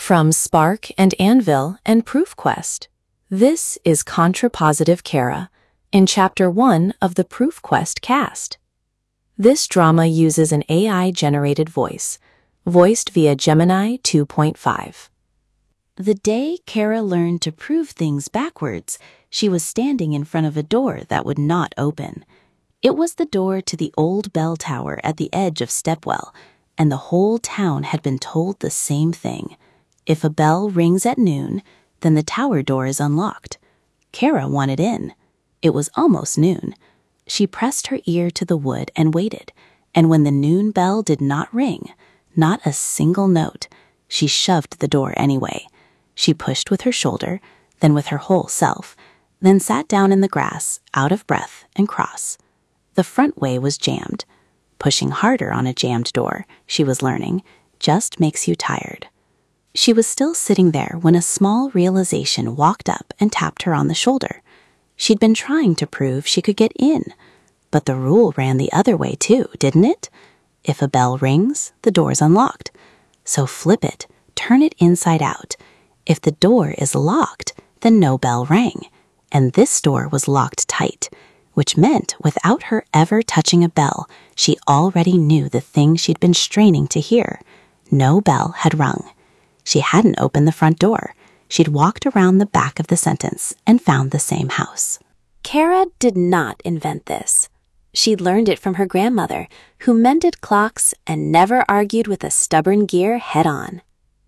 From Spark and Anvil and ProofQuest, this is Contrapositive Kara in Chapter 1 of the ProofQuest cast. This drama uses an AI-generated voice, voiced via Gemini 2.5. The day Kara learned to prove things backwards, she was standing in front of a door that would not open. It was the door to the old bell tower at the edge of Stepwell, and the whole town had been told the same thing. If a bell rings at noon, then the tower door is unlocked. Kara wanted in. It was almost noon. She pressed her ear to the wood and waited, and when the noon bell did not ring, not a single note, she shoved the door anyway. She pushed with her shoulder, then with her whole self, then sat down in the grass, out of breath and cross. The front way was jammed. Pushing harder on a jammed door, she was learning, just makes you tired. She was still sitting there when a small realization walked up and tapped her on the shoulder. She'd been trying to prove she could get in, but the rule ran the other way too, didn't it? If a bell rings, the door's unlocked. So flip it, turn it inside out. If the door is locked, then no bell rang, and this door was locked tight, which meant without her ever touching a bell, she already knew the thing she'd been straining to hear. No bell had rung. She hadn't opened the front door. She'd walked around the back of the sentence and found the same house. Kara did not invent this. She'd learned it from her grandmother, who mended clocks and never argued with a stubborn gear head-on.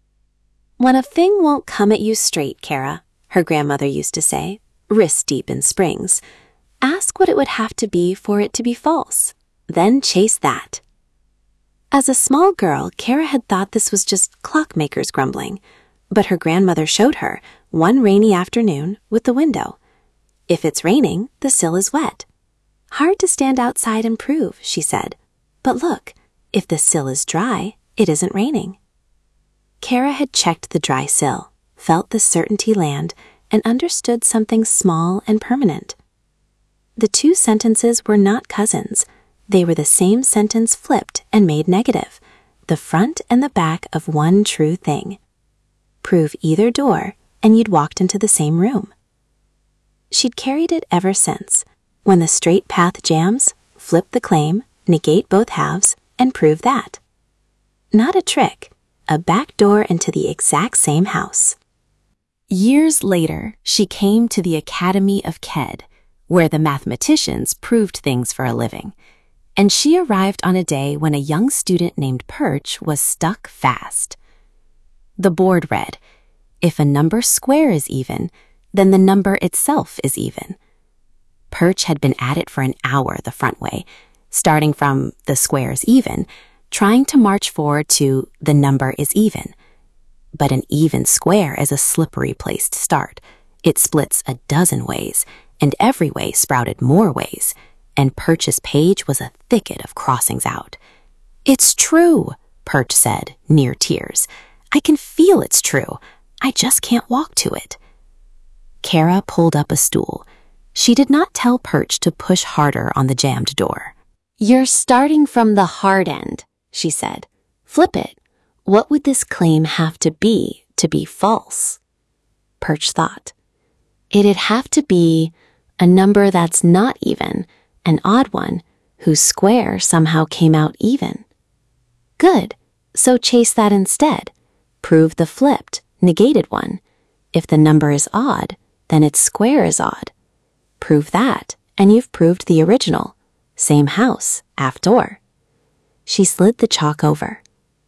When a thing won't come at you straight, Kara, her grandmother used to say, wrist-deep in springs, ask what it would have to be for it to be false, then chase that. As a small girl, Kara had thought this was just clockmakers grumbling, but her grandmother showed her, one rainy afternoon, with the window. If it's raining, the sill is wet. Hard to stand outside and prove, she said. But look, if the sill is dry, it isn't raining. Kara had checked the dry sill, felt the certainty land, and understood something small and permanent. The two sentences were not cousins. They were the same sentence flipped and made negative, the front and the back of one true thing. Prove either door, and you'd walked into the same room. She'd carried it ever since. When the straight path jams, flip the claim, negate both halves, and prove that. Not a trick, a back door into the exact same house. Years later, she came to the Academy of Ked, where the mathematicians proved things for a living. And she arrived on a day when a young student named Perch was stuck fast. The board read, if a number square is even, then the number itself is even. Perch had been at it for an hour the front way, starting from the square is even, trying to march forward to the number is even. But an even square is a slippery place to start. It splits a dozen ways, and every way sprouted more ways, and Perch's page was a thicket of crossings out. It's true, Perch said, near tears. I can feel it's true. I just can't walk to it. Kara pulled up a stool. She did not tell Perch to push harder on the jammed door. You're starting from the hard end, she said. Flip it. What would this claim have to be false? Perch thought. It'd have to be a number that's not even, an odd one, whose square somehow came out even. Good, so chase that instead. Prove the flipped, negated one. If the number is odd, then its square is odd. Prove that, and you've proved the original. Same house, aft door. She slid the chalk over.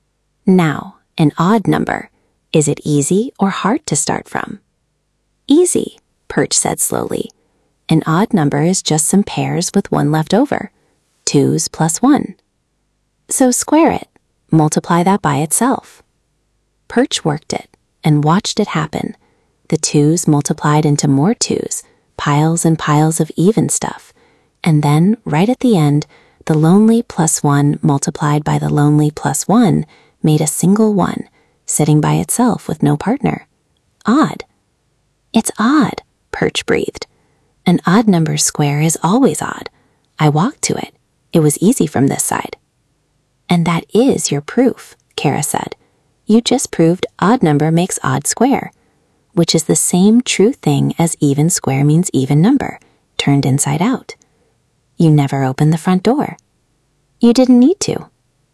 Now, an odd number. Is it easy or hard to start from? Easy, Perch said slowly. An odd number is just some pairs with one left over. 2's plus 1. So square it. Multiply that by itself. Perch worked it and watched it happen. The 2's multiplied into more 2's, piles and piles of even stuff. And then, right at the end, the lonely plus 1 multiplied by the lonely plus 1 made a single 1, sitting by itself with no partner. Odd. It's odd, Perch breathed. An odd number square is always odd. I walked to it. It was easy from this side. And that is your proof, Kara said. You just proved odd number makes odd square, which is the same true thing as even square means even number, turned inside out. You never opened the front door. You didn't need to.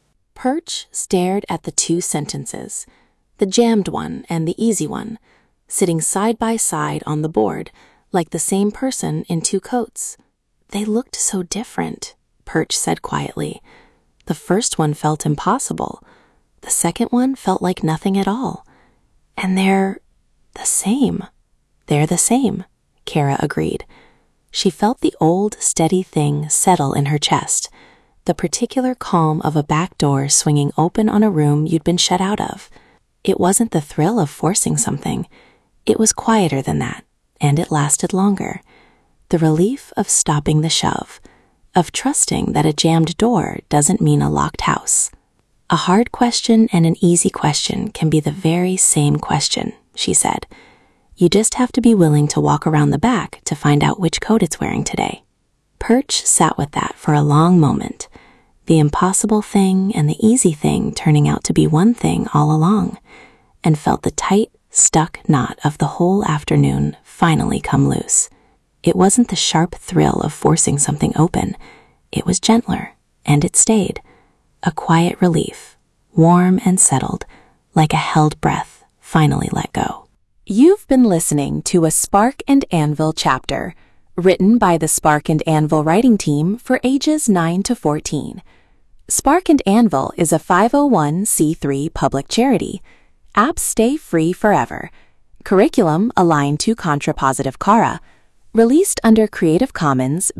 Perch stared at the two sentences, the jammed one and the easy one, sitting side by side on the board, like the same person in two coats. They looked so different, Perch said quietly. The first one felt impossible. The second one felt like nothing at all. And they're the same. They're the same, Kara agreed. She felt the old, steady thing settle in her chest, the particular calm of a back door swinging open on a room you'd been shut out of. It wasn't the thrill of forcing something. It was quieter than that, and it lasted longer. The relief of stopping the shove, of trusting that a jammed door doesn't mean a locked house. A hard question and an easy question can be the very same question, she said. You just have to be willing to walk around the back to find out which coat it's wearing today. Perch sat with that for a long moment, the impossible thing and the easy thing turning out to be one thing all along, and felt the tight, stuck knot of the whole afternoon finally come loose. It wasn't the sharp thrill of forcing something open. It was gentler, and it stayed. A quiet relief, warm and settled, like a held breath, finally let go. You've been listening to a Spark and Anvil chapter, written by the Spark and Anvil writing team for ages 9 to 14. Spark and Anvil is a 501c3 public charity. Apps stay free forever. Curriculum aligned to Contrapositive Kara. Released under Creative Commons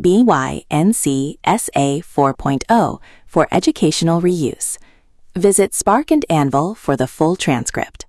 BY-NC SA 4.0 for educational reuse. Visit Spark and Anvil for the full transcript.